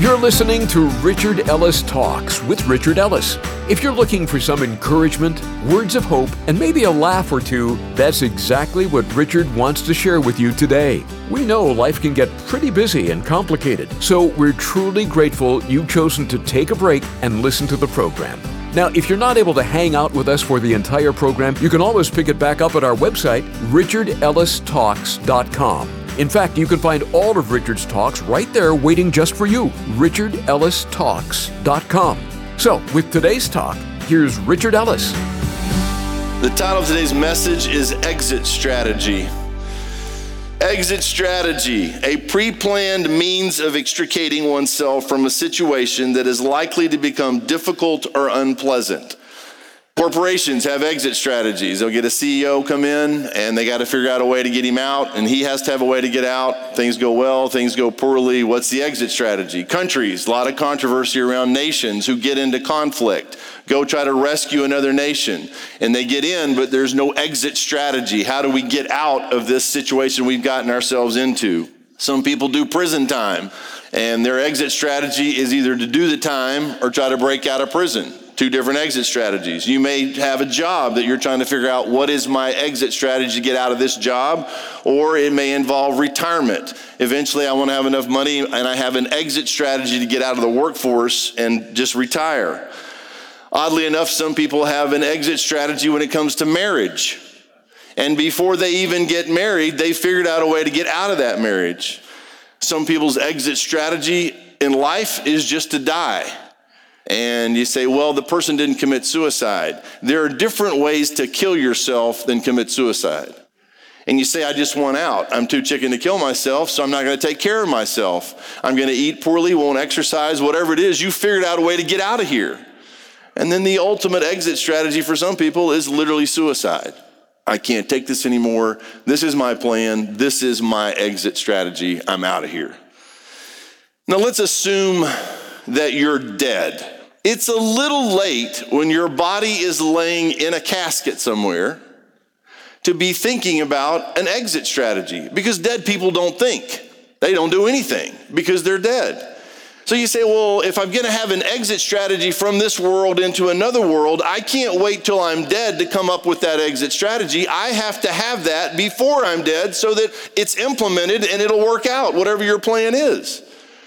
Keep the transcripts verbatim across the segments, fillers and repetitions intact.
You're listening to Richard Ellis Talks with Richard Ellis. If you're looking for some encouragement, words of hope, and maybe a laugh or two, that's exactly what Richard wants to share with you today. We know life can get pretty busy and complicated, so we're truly grateful you've chosen to take a break and listen to the program. Now, if you're not able to hang out with us for the entire program, you can always pick it back up at our website, richard ellis talks dot com. In fact, you can find all of Richard's talks right there waiting just for you, richard ellis talks dot com. So, with today's talk, here's Richard Ellis. The title of today's message is Exit Strategy. Exit strategy, a pre-planned means of extricating oneself from a situation that is likely to become difficult or unpleasant. Corporations have exit strategies. They'll get a C E O come in and they got to figure out a way to get him out, and he has to have a way to get out. Things go well, things go poorly. What's the exit strategy? Countries, a lot of controversy around nations who get into conflict, go try to rescue another nation, and they get in, but there's no exit strategy. How do we get out of this situation we've gotten ourselves into? Some people do prison time, and their exit strategy is either to do the time or try to break out of prison. Two different exit strategies. You may have a job that you're trying to figure out, what is my exit strategy to get out of this job? Or it may involve retirement. Eventually I want to have enough money and I have an exit strategy to get out of the workforce and just retire. Oddly enough, some people have an exit strategy when it comes to marriage. And before they even get married, they figured out a way to get out of that marriage. Some people's exit strategy in life is just to die. And you say, well, the person didn't commit suicide. There are different ways to kill yourself than commit suicide. And you say, I just want out. I'm too chicken to kill myself, so I'm not going to take care of myself. I'm going to eat poorly, won't exercise, whatever it is. You figured out a way to get out of here. And then the ultimate exit strategy for some people is literally suicide. I can't take this anymore. This is my plan. This is my exit strategy. I'm out of here. Now let's assume that you're dead. It's a little late when your body is laying in a casket somewhere to be thinking about an exit strategy, because dead people don't think. They don't do anything because they're dead. So you say, well, if I'm going to have an exit strategy from this world into another world, I can't wait till I'm dead to come up with that exit strategy. I have to have that before I'm dead so that it's implemented and it'll work out, whatever your plan is.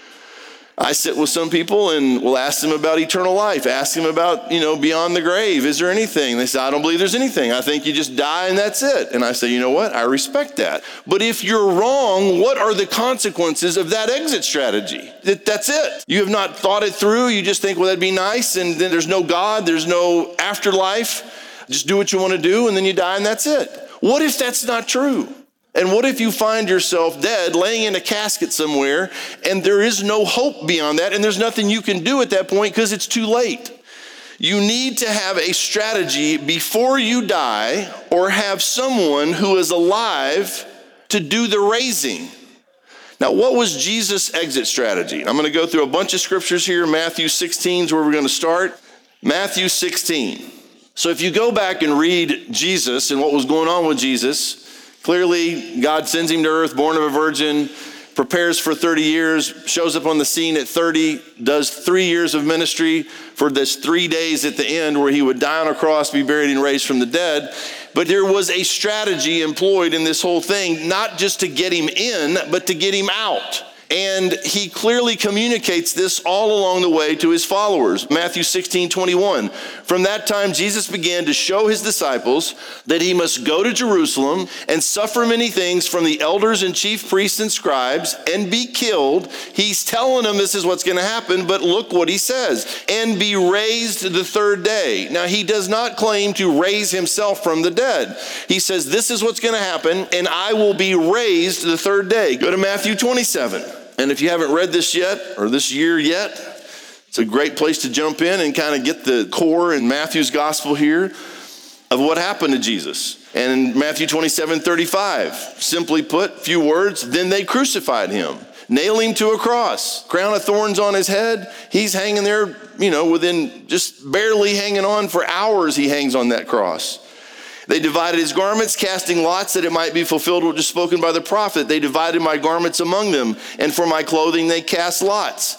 I sit with some people and will ask them about eternal life, ask them about, you know, beyond the grave. Is there anything? They say, I don't believe there's anything. I think you just die and that's it. And I say, you know what? I respect that. But if you're wrong, what are the consequences of that exit strategy? That, that's it. You have not thought it through. You just think, well, that'd be nice. And then there's no God. There's no afterlife. Just do what you want to do. And then you die and that's it. What if that's not true? And what if you find yourself dead, laying in a casket somewhere, and there is no hope beyond that, and there's nothing you can do at that point because it's too late? You need to have a strategy before you die, or have someone who is alive to do the raising. Now, what was Jesus' exit strategy? I'm going to go through a bunch of scriptures here. Matthew sixteen is where we're going to start. Matthew sixteen. So if you go back and read Jesus and what was going on with Jesus, clearly, God sends him to earth, born of a virgin, prepares for thirty years, shows up on the scene at thirty, does three years of ministry for this three days at the end where he would die on a cross, be buried and raised from the dead. But there was a strategy employed in this whole thing, not just to get him in, but to get him out. And he clearly communicates this all along the way to his followers. Matthew sixteen twenty-one. From that time, Jesus began to show his disciples that he must go to Jerusalem and suffer many things from the elders and chief priests and scribes and be killed. He's telling them this is what's going to happen, but look what he says. And be raised the third day. Now, he does not claim to raise himself from the dead. He says, this is what's going to happen, and I will be raised the third day. Go to Matthew twenty-seven. And if you haven't read this yet, or this year yet, it's a great place to jump in and kind of get the core in Matthew's gospel here of what happened to Jesus. And in Matthew twenty-seven thirty-five, simply put, few words, then they crucified him, nailed him to a cross, crown of thorns on his head. He's hanging there, you know, within just barely hanging on for hours. He hangs on that cross. They divided his garments, casting lots that it might be fulfilled what was spoken by the prophet. They divided my garments among them, and for my clothing they cast lots.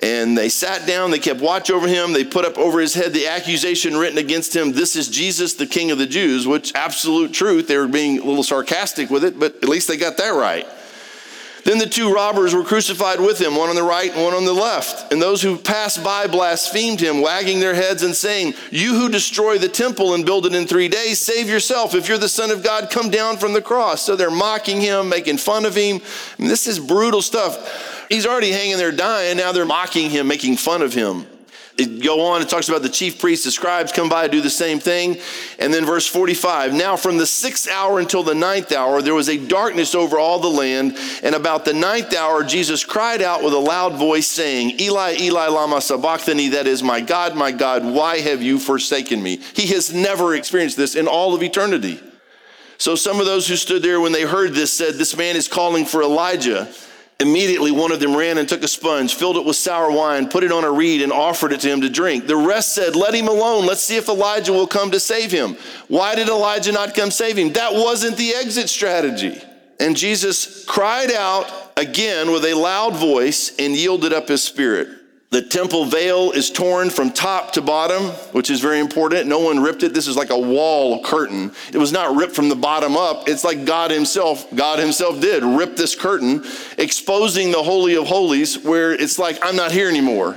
And they sat down, they kept watch over him. They put up over his head the accusation written against him, "This is Jesus, the King of the Jews," which absolute truth. They were being a little sarcastic with it, but at least they got that right. Then the two robbers were crucified with him, one on the right and one on the left. And those who passed by blasphemed him, wagging their heads and saying, "You who destroy the temple and build it in three days, save yourself. If you're the Son of God, come down from the cross." So they're mocking him, making fun of him. I mean, this is brutal stuff. He's already hanging there dying. Now they're mocking him, making fun of him. It go on, it talks about the chief priests, the scribes come by, do the same thing. And then verse forty-five, "Now from the sixth hour until the ninth hour, there was a darkness over all the land. And about the ninth hour, Jesus cried out with a loud voice saying, 'Eli, Eli, lama sabachthani,' that is, 'My God, my God, why have you forsaken me?'" He has never experienced this in all of eternity. So some of those who stood there when they heard this said, "This man is calling for Elijah." Immediately one of them ran and took a sponge, filled it with sour wine, put it on a reed, and offered it to him to drink. The rest said, "Let him alone. Let's see if Elijah will come to save him." Why did Elijah not come save him? That wasn't the exit strategy. And Jesus cried out again with a loud voice and yielded up his spirit. The temple veil is torn from top to bottom, which is very important. No one ripped it. This is like a wall curtain. It was not ripped from the bottom up. It's like God himself, God himself did rip this curtain, exposing the Holy of Holies, where it's like, I'm not here anymore.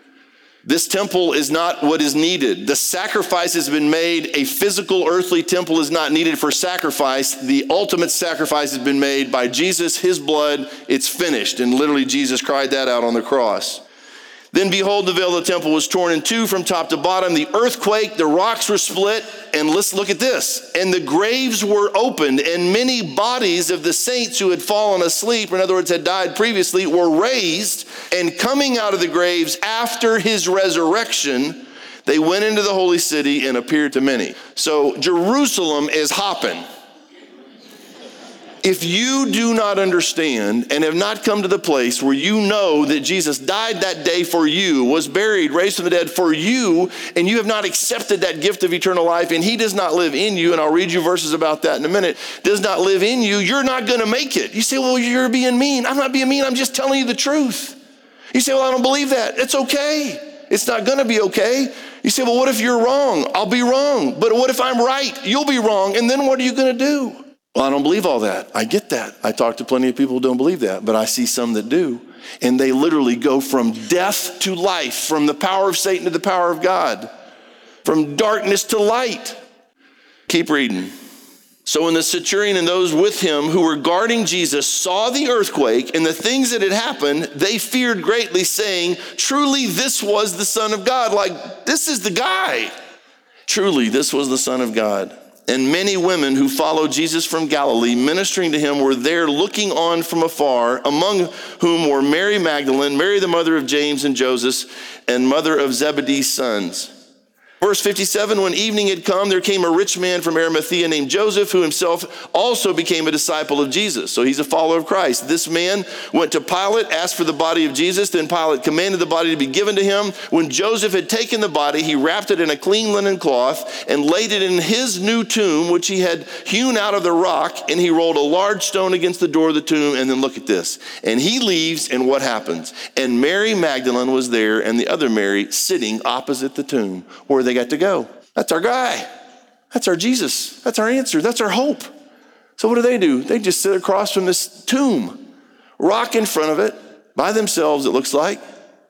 This temple is not what is needed. The sacrifice has been made. A physical earthly temple is not needed for sacrifice. The ultimate sacrifice has been made by Jesus, his blood. It's finished. And literally Jesus cried that out on the cross. Then behold, the veil of the temple was torn in two from top to bottom. The earthquake, the rocks were split, and let's look at this. And the graves were opened, and many bodies of the saints who had fallen asleep, or in other words, had died previously, were raised. And coming out of the graves after his resurrection, they went into the holy city and appeared to many. So Jerusalem is hopping. If you do not understand and have not come to the place where you know that Jesus died that day for you, was buried, raised from the dead for you, and you have not accepted that gift of eternal life, and he does not live in you, and I'll read you verses about that in a minute, does not live in you, you're not going to make it. You say, well, you're being mean. I'm not being mean. I'm just telling you the truth. You say, well, I don't believe that. It's okay. It's not going to be okay. You say, well, what if you're wrong? I'll be wrong. But what if I'm right? You'll be wrong. And then what are you going to do? Well, I don't believe all that. I get that. I talk to plenty of people who don't believe that, but I see some that do. And they literally go from death to life, from the power of Satan to the power of God, from darkness to light. Keep reading. So when the centurion and those with him who were guarding Jesus saw the earthquake and the things that had happened, they feared greatly, saying, truly this was the Son of God. Like, this is the guy. Truly, this was the Son of God. And many women who followed Jesus from Galilee, ministering to him, were there looking on from afar, among whom were Mary Magdalene, Mary the mother of James and Joseph, and mother of Zebedee's sons. Verse fifty-seven, when evening had come, there came a rich man from Arimathea named Joseph, who himself also became a disciple of Jesus. So he's a follower of Christ. This man went to Pilate, asked for the body of Jesus. Then Pilate commanded the body to be given to him. When Joseph had taken the body, he wrapped it in a clean linen cloth and laid it in his new tomb, which he had hewn out of the rock. And he rolled a large stone against the door of the tomb. And then look at this. And he leaves, and what happens? And Mary Magdalene was there, and the other Mary sitting opposite the tomb, where they got to go. That's our guy. That's our Jesus. That's our answer. That's our hope. So what do they do? They just sit across from this tomb, rock in front of it, by themselves, it looks like.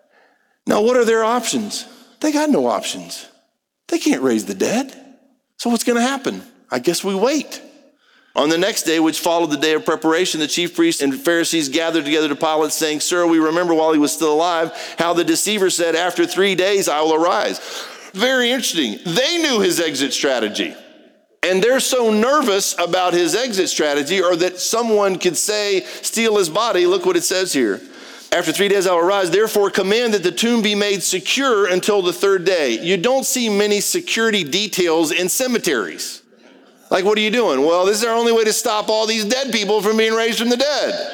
Now, what are their options? They got no options. They can't raise the dead. So what's going to happen? I guess we wait. On the next day, which followed the day of preparation, the chief priests and Pharisees gathered together to Pilate, saying, Sir, we remember while he was still alive, how the deceiver said, after three days I will arise. Very interesting. They knew his exit strategy. And they're so nervous about his exit strategy, or that someone could say, steal his body. Look what it says here. After three days I will rise. Therefore command that the tomb be made secure until the third day. You don't see many security details in cemeteries. Like, what are you doing? Well, this is our only way to stop all these dead people from being raised from the dead.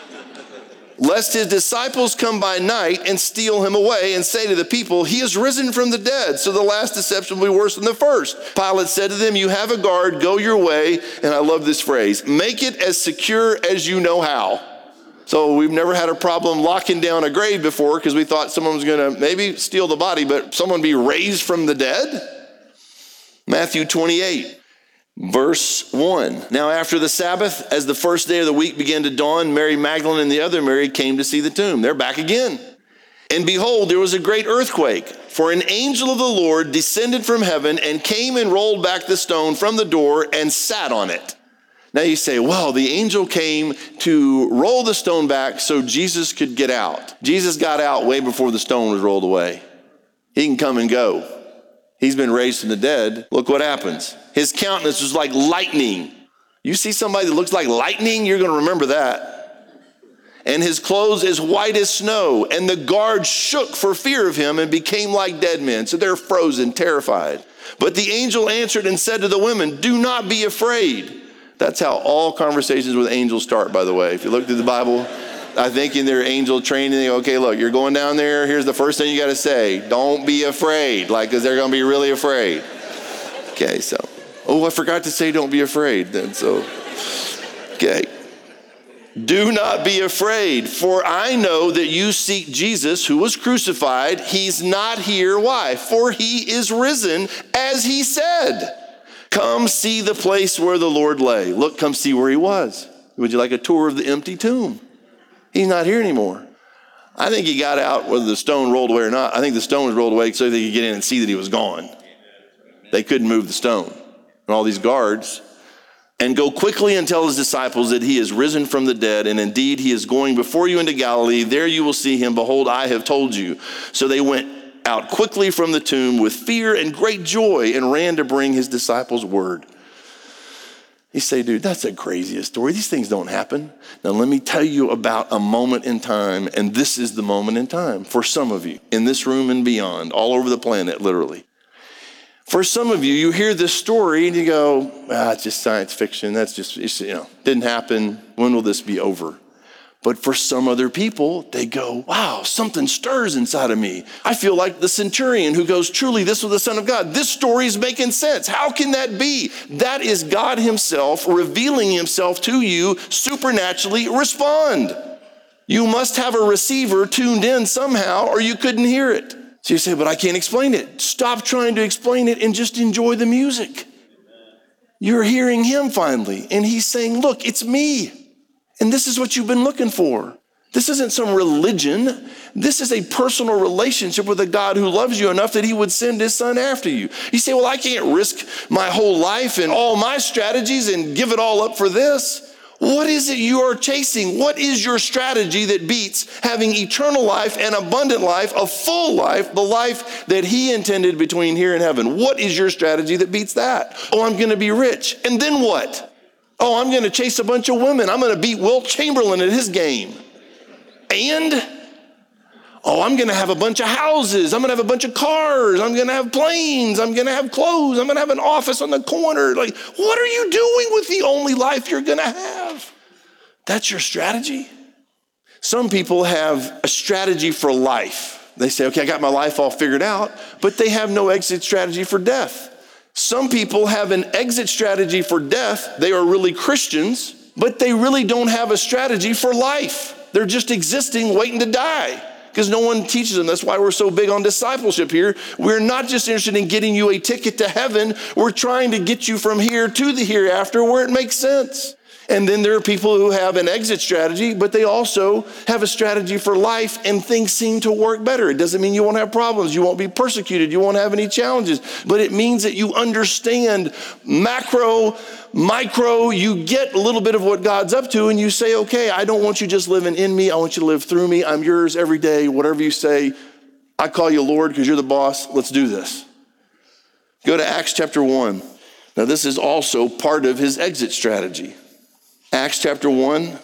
Lest his disciples come by night and steal him away and say to the people, he is risen from the dead. So the last deception will be worse than the first. Pilate said to them, you have a guard, go your way. And I love this phrase, make it as secure as you know how. So we've never had a problem locking down a grave before because we thought someone was going to maybe steal the body, but someone be raised from the dead? Matthew twenty-eight. Verse one. Now after the Sabbath, as the first day of the week began to dawn, Mary Magdalene and the other Mary came to see the tomb. They're back again. And behold, there was a great earthquake, for an angel of the Lord descended from heaven and came and rolled back the stone from the door and sat on it. Now you say, well, the angel came to roll the stone back so Jesus could get out. Jesus got out way before the stone was rolled away. He can come and go. He's been raised from the dead. Look what happens. His countenance was like lightning. You see somebody that looks like lightning, you're going to remember that. And his clothes as white as snow. And the guards shook for fear of him and became like dead men. So they're frozen, terrified. But the angel answered and said to the women, do not be afraid. That's how all conversations with angels start, by the way. If you look through the Bible, I think in their angel training, they go, okay, look, you're going down there. Here's the first thing you got to say. Don't be afraid, like, because they're going to be really afraid. Okay, so, oh, I forgot to say don't be afraid then, so, okay. Do not be afraid, for I know that you seek Jesus who was crucified. He's not here. Why? For he is risen, as he said. Come see the place where the Lord lay. Look, come see where he was. Would you like a tour of the empty tomb? He's not here anymore. I think he got out whether the stone rolled away or not. I think the stone was rolled away so they could get in and see that he was gone. They couldn't move the stone. And all these guards. And go quickly and tell his disciples that he is risen from the dead, and indeed he is going before you into Galilee. There you will see him. Behold, I have told you. So they went out quickly from the tomb with fear and great joy and ran to bring his disciples word. You say, dude, that's the craziest story. These things don't happen. Now let me tell you about a moment in time, and this is the moment in time for some of you in this room and beyond, all over the planet, literally. For some of you, you hear this story and you go, ah, it's just science fiction. That's just, it's, you know, didn't happen. When will this be over? But for some other people, they go, wow, something stirs inside of me. I feel like the centurion who goes, truly, this was the Son of God. This story is making sense. How can that be? That is God himself revealing himself to you supernaturally. Respond. You must have a receiver tuned in somehow or you couldn't hear it. So you say, but I can't explain it. Stop trying to explain it and just enjoy the music. You're hearing him finally, and he's saying, look, it's me. And this is what you've been looking for. This isn't some religion. This is a personal relationship with a God who loves you enough that he would send his son after you. You say, well, I can't risk my whole life and all my strategies and give it all up for this. What is it you are chasing? What is your strategy that beats having eternal life and abundant life, a full life, the life that he intended between here and heaven? What is your strategy that beats that? Oh, I'm going to be rich. And then what? Oh, I'm going to chase a bunch of women. I'm going to beat Wilt Chamberlain at his game. And, oh, I'm going to have a bunch of houses. I'm going to have a bunch of cars. I'm going to have planes. I'm going to have clothes. I'm going to have an office on the corner. Like, what are you doing with the only life you're going to have? That's your strategy? Some people have a strategy for life. They say, okay, I got my life all figured out, but they have no exit strategy for death. Some people have an exit strategy for death. They are really Christians, but they really don't have a strategy for life. They're just existing, waiting to die because no one teaches them. That's why we're so big on discipleship here. We're not just interested in getting you a ticket to heaven. We're trying to get you from here to the hereafter where it makes sense. And then there are people who have an exit strategy, but they also have a strategy for life and things seem to work better. It doesn't mean you won't have problems. You won't be persecuted. You won't have any challenges, but it means that you understand macro, micro, you get a little bit of what God's up to and you say, okay, I don't want you just living in me. I want you to live through me. I'm yours every day. Whatever you say, I call you Lord because you're the boss. Let's do this. Go to Acts chapter one. Now this is also part of his exit strategy. Acts chapter one,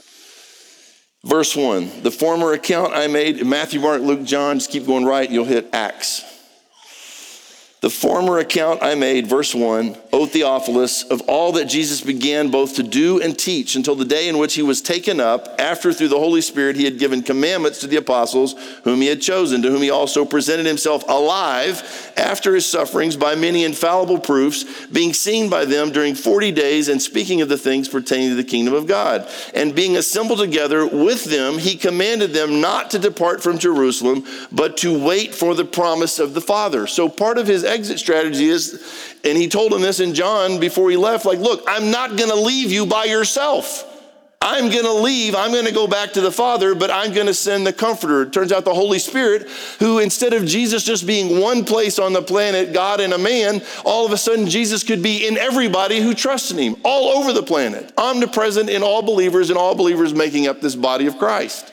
verse one. The former account I made, Matthew, Mark, Luke, John, just keep going right, you'll hit Acts. The former account I made, verse one, O Theophilus, of all that Jesus began both to do and teach until the day in which he was taken up, after through the Holy Spirit he had given commandments to the apostles whom he had chosen, to whom he also presented himself alive after his sufferings by many infallible proofs, being seen by them during forty days and speaking of the things pertaining to the kingdom of God. And being assembled together with them, he commanded them not to depart from Jerusalem, but to wait for the promise of the Father. So part of his exit strategy is, and he told them this in John before he left, like, look, I'm not going to leave you by yourself. I'm going to leave. I'm going to go back to the Father, but I'm going to send the Comforter. It turns out the Holy Spirit, who instead of Jesus just being one place on the planet, God and a man, all of a sudden Jesus could be in everybody who trusts in him, all over the planet, omnipresent in all believers and all believers making up this body of Christ.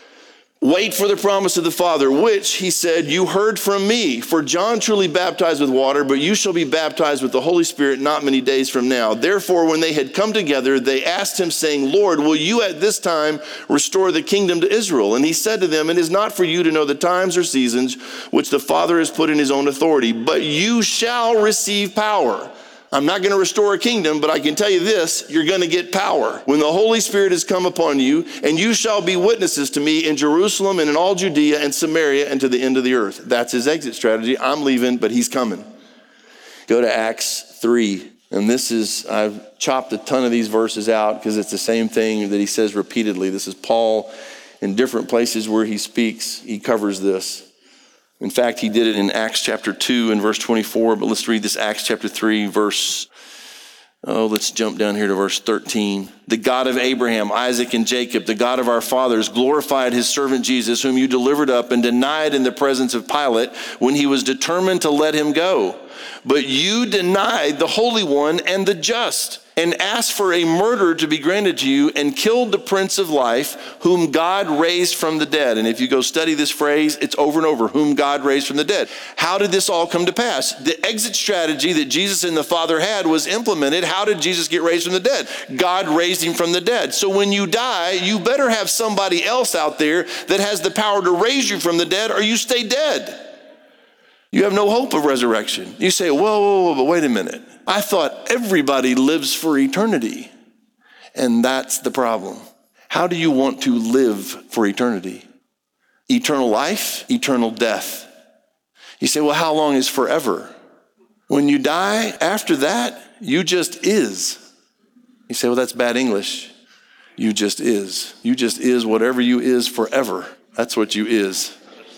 Wait for the promise of the Father, which, he said, you heard from me. For John truly baptized with water, but you shall be baptized with the Holy Spirit not many days from now. Therefore, when they had come together, they asked him, saying, Lord, will you at this time restore the kingdom to Israel? And he said to them, it is not for you to know the times or seasons which the Father has put in his own authority, but you shall receive power. I'm not going to restore a kingdom, but I can tell you this, you're going to get power when the Holy Spirit has come upon you, and you shall be witnesses to me in Jerusalem and in all Judea and Samaria and to the end of the earth. That's his exit strategy. I'm leaving, but he's coming. Go to Acts three. And this is, I've chopped a ton of these verses out because it's the same thing that he says repeatedly. This is Paul in different places where he speaks. He covers this. In fact, he did it in Acts chapter two and verse twenty-four, but let's read this Acts chapter three, verse, oh, let's jump down here to verse thirteen. The God of Abraham, Isaac, and Jacob, the God of our fathers, glorified his servant Jesus, whom you delivered up and denied in the presence of Pilate when he was determined to let him go. But you denied the Holy One and the just, and asked for a murderer to be granted to you, and killed the Prince of Life, whom God raised from the dead. And if you go study this phrase, it's over and over, whom God raised from the dead. How did this all come to pass? The exit strategy that Jesus and the Father had was implemented. How did Jesus get raised from the dead? God raised him from the dead. So when you die, you better have somebody else out there that has the power to raise you from the dead, or you stay dead. You have no hope of resurrection. You say, whoa, whoa, whoa, but wait a minute. I thought everybody lives for eternity. And that's the problem. How do you want to live for eternity? Eternal life, eternal death. You say, well, how long is forever? When you die, after that, you just is. You say, well, that's bad English. You just is. You just is whatever you is forever. That's what you is.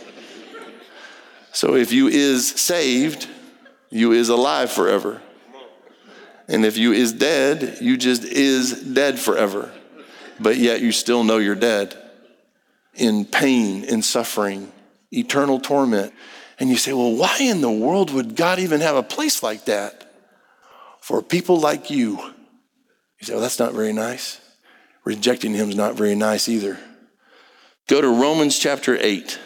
So if you is saved, you is alive forever. And if you is dead, you just is dead forever. But yet you still know you're dead. In pain, in suffering, eternal torment. And you say, well, why in the world would God even have a place like that for people like you? You say, well, that's not very nice. Rejecting him is not very nice either. Go to Romans chapter eight.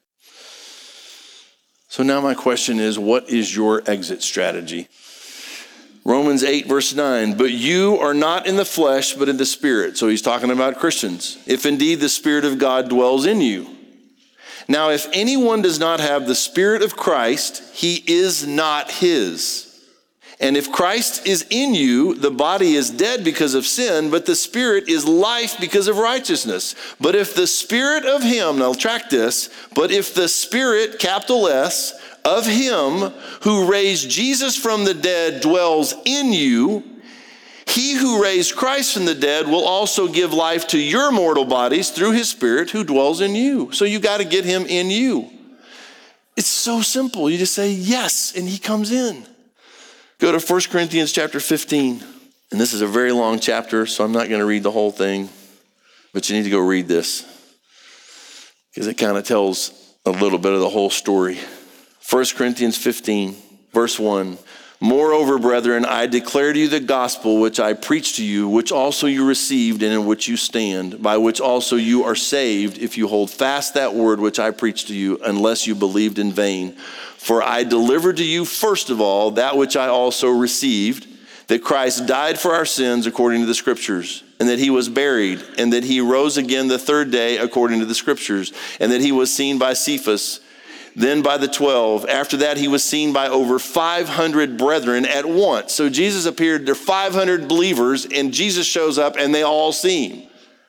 So now my question is, what is your exit strategy? Romans eight, verse nine, but you are not in the flesh, but in the Spirit. So he's talking about Christians. If indeed the Spirit of God dwells in you. Now, if anyone does not have the Spirit of Christ, he is not his. And if Christ is in you, the body is dead because of sin, but the Spirit is life because of righteousness. But if the Spirit of him, now track this, but if the Spirit, capital S, of him who raised Jesus from the dead dwells in you, he who raised Christ from the dead will also give life to your mortal bodies through his Spirit who dwells in you. So you got to get him in you. It's so simple. You just say yes, and he comes in. Go to First Corinthians chapter fifteen. And this is a very long chapter, so I'm not going to read the whole thing. But you need to go read this, because it kind of tells a little bit of the whole story. First Corinthians fifteen, verse one. Moreover, brethren, I declare to you the gospel which I preached to you, which also you received and in which you stand, by which also you are saved, if you hold fast that word which I preached to you, unless you believed in vain. For I delivered to you first of all that which I also received, that Christ died for our sins according to the Scriptures, and that he was buried, and that he rose again the third day according to the Scriptures, and that he was seen by Cephas, then by the twelve. After that, he was seen by over five hundred brethren at once. So Jesus appeared to five hundred believers, and Jesus shows up and they all see him,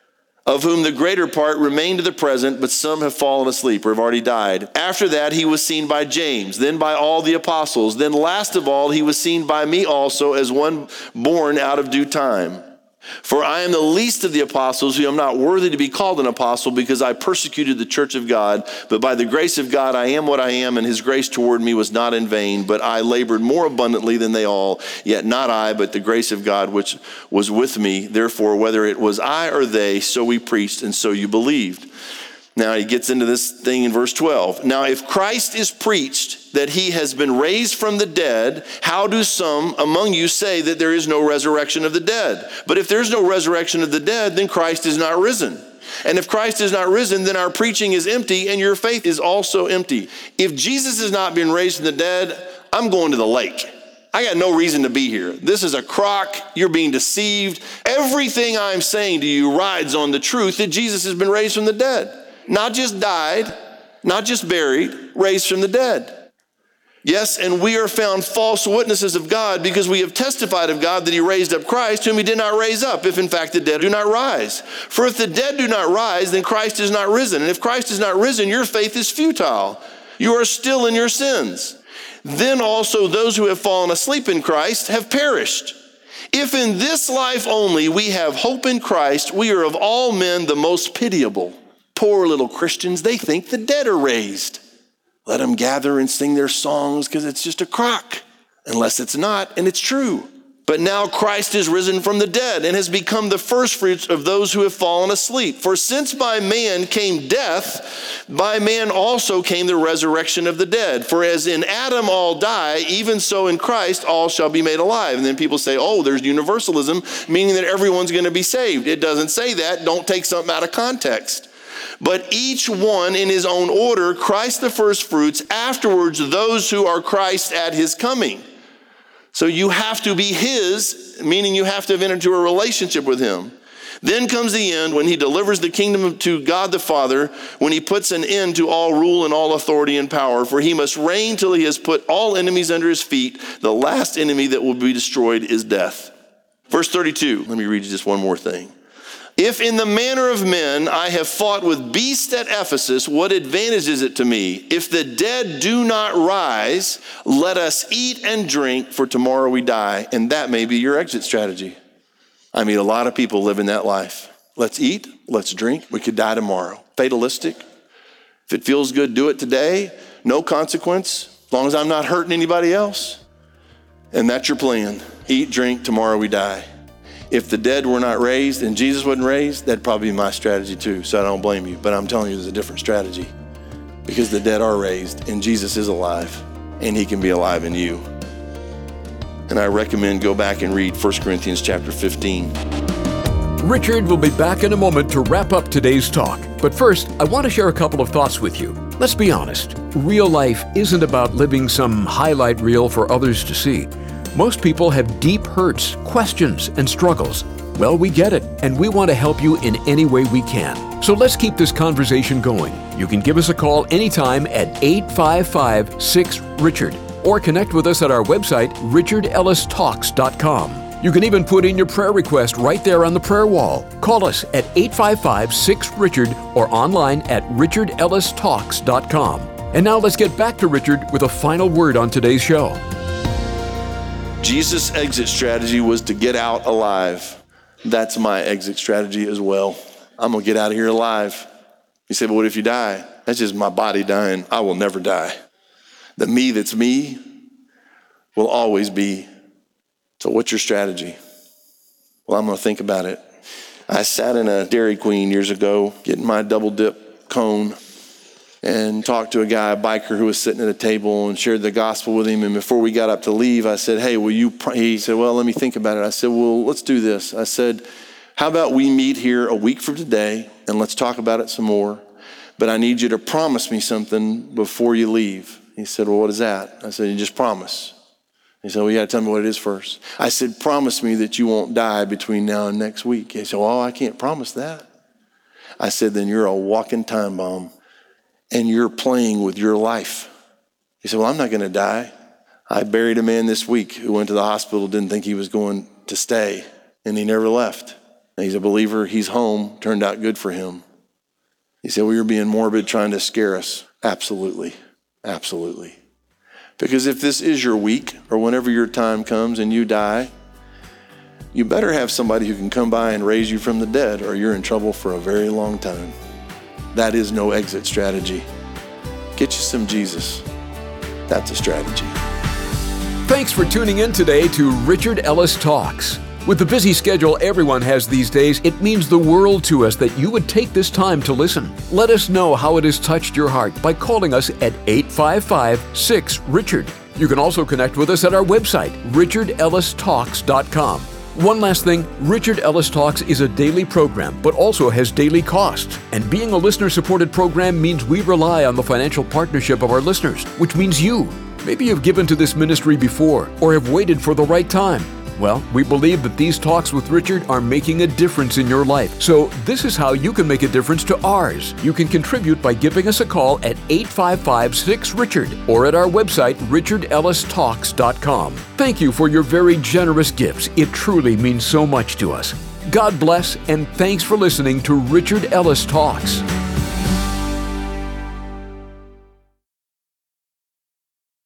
of whom the greater part remain to the present, but some have fallen asleep or have already died. After that, he was seen by James, then by all the apostles. Then last of all, he was seen by me also as one born out of due time. For I am the least of the apostles, who am not worthy to be called an apostle, because I persecuted the church of God. But by the grace of God, I am what I am, and his grace toward me was not in vain. But I labored more abundantly than they all, yet not I, but the grace of God which was with me. Therefore, whether it was I or they, so we preached, and so you believed. Now he gets into this thing in verse twelve. Now, if Christ is preached that he has been raised from the dead, how do some among you say that there is no resurrection of the dead? But if there's no resurrection of the dead, then Christ is not risen. And if Christ is not risen, then our preaching is empty and your faith is also empty. If Jesus has not been raised from the dead, I'm going to the lake. I got no reason to be here. This is a crock. You're being deceived. Everything I'm saying to you rides on the truth that Jesus has been raised from the dead. Not just died, not just buried, raised from the dead. Yes, and we are found false witnesses of God, because we have testified of God that he raised up Christ, whom he did not raise up, if in fact the dead do not rise. For if the dead do not rise, then Christ is not risen. And if Christ is not risen, your faith is futile. You are still in your sins. Then also those who have fallen asleep in Christ have perished. If in this life only we have hope in Christ, we are of all men the most pitiable. Poor little Christians, they think the dead are raised. Let them gather and sing their songs, because it's just a crock, unless it's not, and it's true. But now Christ is risen from the dead and has become the firstfruits of those who have fallen asleep. For since by man came death, by man also came the resurrection of the dead. For as in Adam all die, even so in Christ all shall be made alive. And then people say, oh, there's universalism, meaning that everyone's going to be saved. It doesn't say that. Don't take something out of context. But each one in his own order, Christ the firstfruits, afterwards those who are Christ at his coming. So you have to be his, meaning you have to have entered into a relationship with him. Then comes the end, when he delivers the kingdom to God the Father, when he puts an end to all rule and all authority and power. For he must reign till he has put all enemies under his feet. The last enemy that will be destroyed is death. Verse thirty-two, let me read you just one more thing. If in the manner of men I have fought with beasts at Ephesus, what advantage is it to me? If the dead do not rise, let us eat and drink, for tomorrow we die. And that may be your exit strategy. I mean, a lot of people live in that life. Let's eat, let's drink, we could die tomorrow. Fatalistic. If it feels good, do it today. No consequence, as long as I'm not hurting anybody else. And that's your plan. Eat, drink, tomorrow we die. If the dead were not raised and Jesus wasn't raised, that'd probably be my strategy too, so I don't blame you. But I'm telling you, there's a different strategy, because the dead are raised and Jesus is alive, and he can be alive in you. And I recommend go back and read First Corinthians chapter fifteen. Richard will be back in a moment to wrap up today's talk. But first, I want to share a couple of thoughts with you. Let's be honest. Real life isn't about living some highlight reel for others to see. Most people have deep hurts, questions, and struggles. Well, we get it, and we want to help you in any way we can. So let's keep this conversation going. You can give us a call anytime at eight five five, six, Richard, or connect with us at our website, richard ellis talks dot com. You can even put in your prayer request right there on the prayer wall. Call us at eight five five, six, Richard or online at richard ellis talks dot com. And now let's get back to Richard with a final word on today's show. Jesus' exit strategy was to get out alive. That's my exit strategy as well. I'm going to get out of here alive. You say, but what if you die? That's just my body dying. I will never die. The me that's me will always be. So what's your strategy? Well, I'm going to think about it. I sat in a Dairy Queen years ago, getting my double dip cone, and talked to a guy, a biker, who was sitting at a table, and shared the gospel with him. And before we got up to leave, I said, hey, will you pray? He said, well, let me think about it. I said, well, let's do this. I said, how about we meet here a week from today, and let's talk about it some more. But I need you to promise me something before you leave. He said, well, what is that? I said, you just promise. He said, well, you got to tell me what it is first. I said, promise me that you won't die between now and next week. He said, well, I can't promise that. I said, then you're a walking time bomb. and you're playing with your life. You say, well, I'm not going to die. I buried a man this week who went to the hospital, didn't think he was going to stay, and he never left. And he's a believer. He's home. Turned out good for him. He said, well, you're being morbid, trying to scare us. Absolutely. Absolutely. Because if this is your week, or whenever your time comes and you die, you better have somebody who can come by and raise you from the dead, or you're in trouble for a very long time. That is no exit strategy. Get you some Jesus. That's a strategy. Thanks for tuning in today to Richard Ellis Talks. With the busy schedule everyone has these days, it means the world to us that you would take this time to listen. Let us know how it has touched your heart by calling us at eight five five, six, Richard. You can also connect with us at our website, richard ellis talks dot com. One last thing, Richard Ellis Talks is a daily program, but also has daily costs. And being a listener-supported program means we rely on the financial partnership of our listeners, which means you. Maybe you've given to this ministry before, or have waited for the right time. Well, we believe that these talks with Richard are making a difference in your life. So this is how you can make a difference to ours. You can contribute by giving us a call at eight five five, six, Richard or at our website, richard ellis talks dot com. Thank you for your very generous gifts. It truly means so much to us. God bless, and thanks for listening to Richard Ellis Talks.